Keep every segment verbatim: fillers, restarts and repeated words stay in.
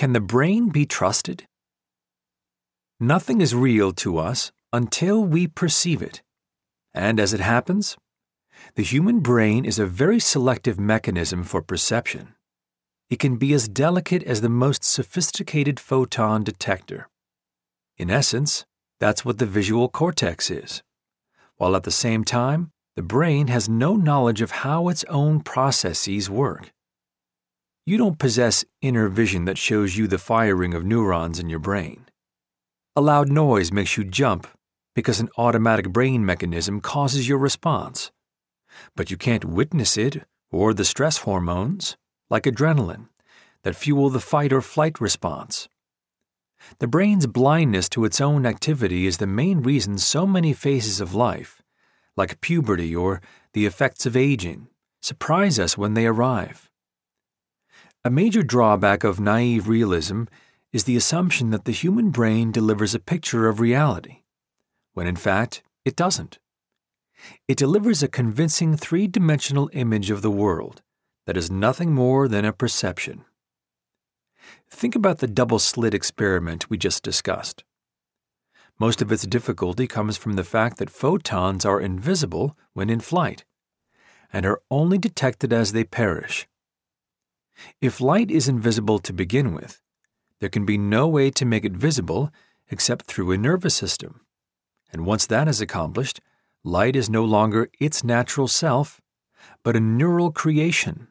Can the brain be trusted? Nothing is real to us until we perceive it. And as it happens, the human brain is a very selective mechanism for perception. It can be as delicate as the most sophisticated photon detector. In essence, that's what the visual cortex is, while at the same time, the brain has no knowledge of how its own processes work. You don't possess inner vision that shows you the firing of neurons in your brain. A loud noise makes you jump because an automatic brain mechanism causes your response. But you can't witness it or the stress hormones, like adrenaline, that fuel the fight or flight response. The brain's blindness to its own activity is the main reason so many phases of life, like puberty or the effects of aging, surprise us when they arrive. A major drawback of naive realism is the assumption that the human brain delivers a picture of reality, when in fact it doesn't. It delivers a convincing three-dimensional image of the world that is nothing more than a perception. Think about the double-slit experiment we just discussed. Most of its difficulty comes from the fact that photons are invisible when in flight, and are only detected as they perish. If light is invisible to begin with, there can be no way to make it visible except through a nervous system, and once that is accomplished, light is no longer its natural self, but a neural creation.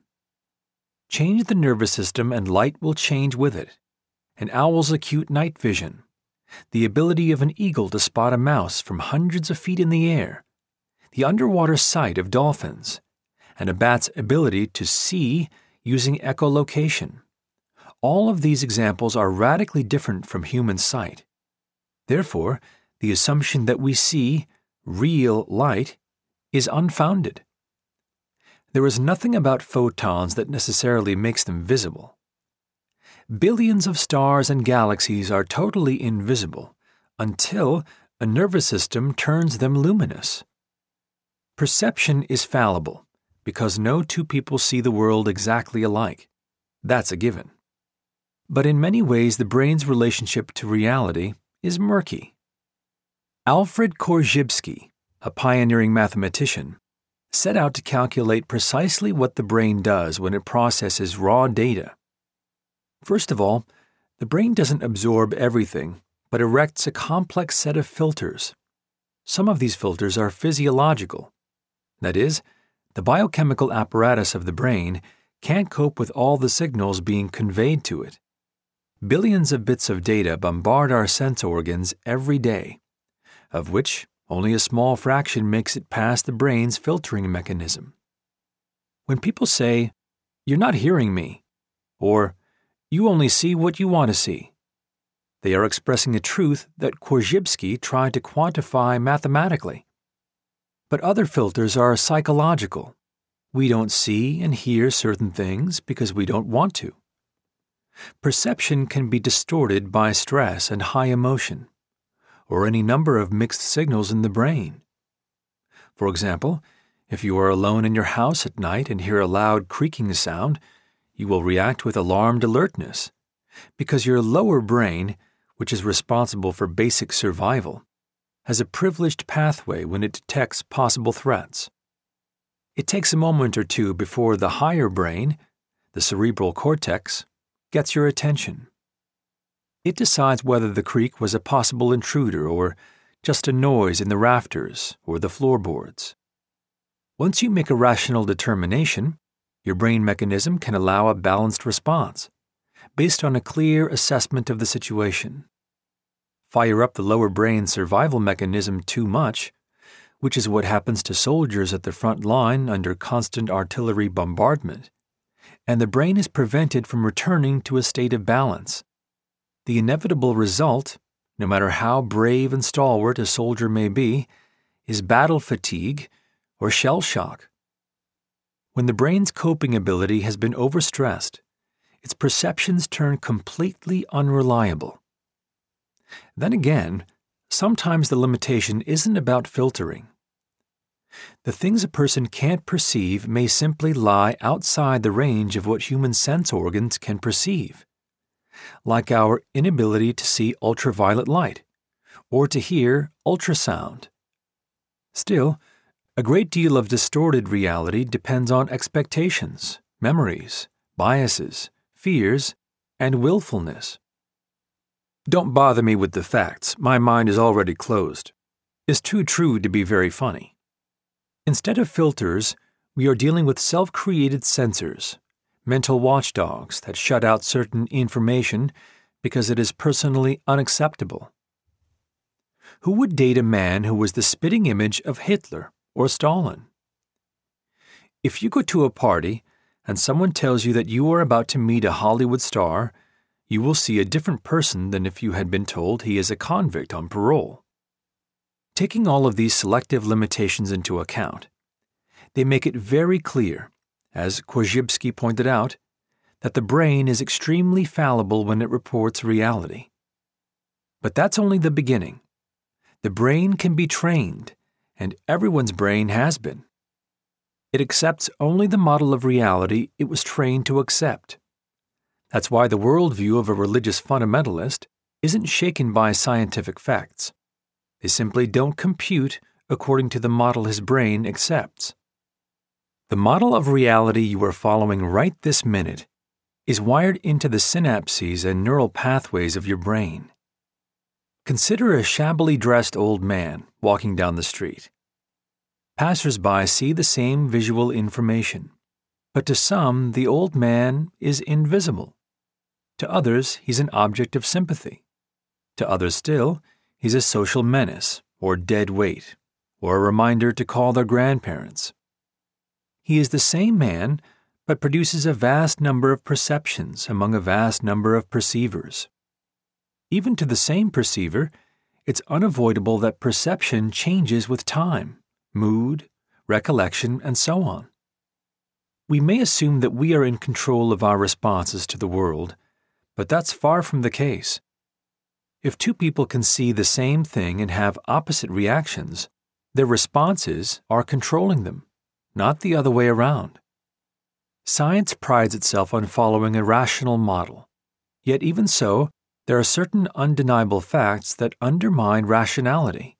Change the nervous system and light will change with it. An owl's acute night vision, the ability of an eagle to spot a mouse from hundreds of feet in the air, the underwater sight of dolphins, and a bat's ability to see using echolocation. All of these examples are radically different from human sight. Therefore, the assumption that we see real light is unfounded. There is nothing about photons that necessarily makes them visible. Billions of stars and galaxies are totally invisible until a nervous system turns them luminous. Perception is fallible because no two people see the world exactly alike. That's a given. But in many ways, the brain's relationship to reality is murky. Alfred Korzybski, a pioneering mathematician, set out to calculate precisely what the brain does when it processes raw data. First of all, the brain doesn't absorb everything, but erects a complex set of filters. Some of these filters are physiological. That is, the biochemical apparatus of the brain can't cope with all the signals being conveyed to it. Billions of bits of data bombard our sense organs every day, of which only a small fraction makes it past the brain's filtering mechanism. When people say, "You're not hearing me," or "You only see what you want to see," they are expressing a truth that Korzybski tried to quantify mathematically. But other filters are psychological. We don't see and hear certain things because we don't want to. Perception can be distorted by stress and high emotion, or any number of mixed signals in the brain. For example, if you are alone in your house at night and hear a loud creaking sound, you will react with alarmed alertness, because your lower brain, which is responsible for basic survival, has a privileged pathway when it detects possible threats. It takes a moment or two before the higher brain, the cerebral cortex, gets your attention. It decides whether the creak was a possible intruder or just a noise in the rafters or the floorboards. Once you make a rational determination, your brain mechanism can allow a balanced response, based on a clear assessment of the situation. Fire up the lower brain survival mechanism too much, which is what happens to soldiers at the front line under constant artillery bombardment, and the brain is prevented from returning to a state of balance. The inevitable result, no matter how brave and stalwart a soldier may be, is battle fatigue or shell shock. When the brain's coping ability has been overstressed, its perceptions turn completely unreliable. Then again, sometimes the limitation isn't about filtering. The things a person can't perceive may simply lie outside the range of what human sense organs can perceive. like our inability to see ultraviolet light or to hear ultrasound. Still, a great deal of distorted reality depends on expectations, memories, biases, fears, and willfulness. Don't bother me with the facts, my mind is already closed. It's too true to be very funny. Instead of filters, we are dealing with self-created censors, mental watchdogs that shut out certain information because it is personally unacceptable. Who would date a man who was the spitting image of Hitler or Stalin? If you go to a party and someone tells you that you are about to meet a Hollywood star, you will see a different person than if you had been told he is a convict on parole. Taking all of these selective limitations into account, they make it very clear, as Korzybski pointed out, that the brain is extremely fallible when it reports reality. But that's only the beginning. The brain can be trained, and everyone's brain has been. It accepts only the model of reality it was trained to accept. That's why the worldview of a religious fundamentalist isn't shaken by scientific facts. They simply don't compute according to the model his brain accepts. The model of reality you are following right this minute is wired into the synapses and neural pathways of your brain. Consider a shabbily dressed old man walking down the street. Passers-by see the same visual information, but to some the old man is invisible. To others, he's an object of sympathy. To others still, he's a social menace, or dead weight, or a reminder to call their grandparents. He is the same man, but produces a vast number of perceptions among a vast number of perceivers. Even to the same perceiver, it's unavoidable that perception changes with time, mood, recollection, and so on. We may assume that we are in control of our responses to the world, but that's far from the case. If two people can see the same thing and have opposite reactions, their responses are controlling them, not the other way around. Science prides itself on following a rational model, yet even so, there are certain undeniable facts that undermine rationality.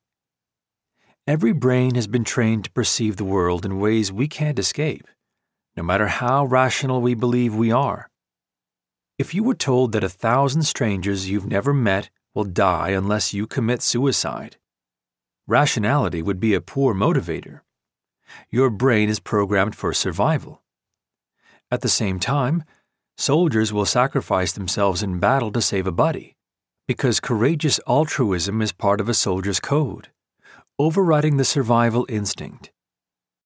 Every brain has been trained to perceive the world in ways we can't escape, no matter how rational we believe we are. If you were told that a thousand strangers you've never met will die unless you commit suicide, rationality would be a poor motivator. Your brain is programmed for survival. At the same time, soldiers will sacrifice themselves in battle to save a buddy, because courageous altruism is part of a soldier's code, overriding the survival instinct.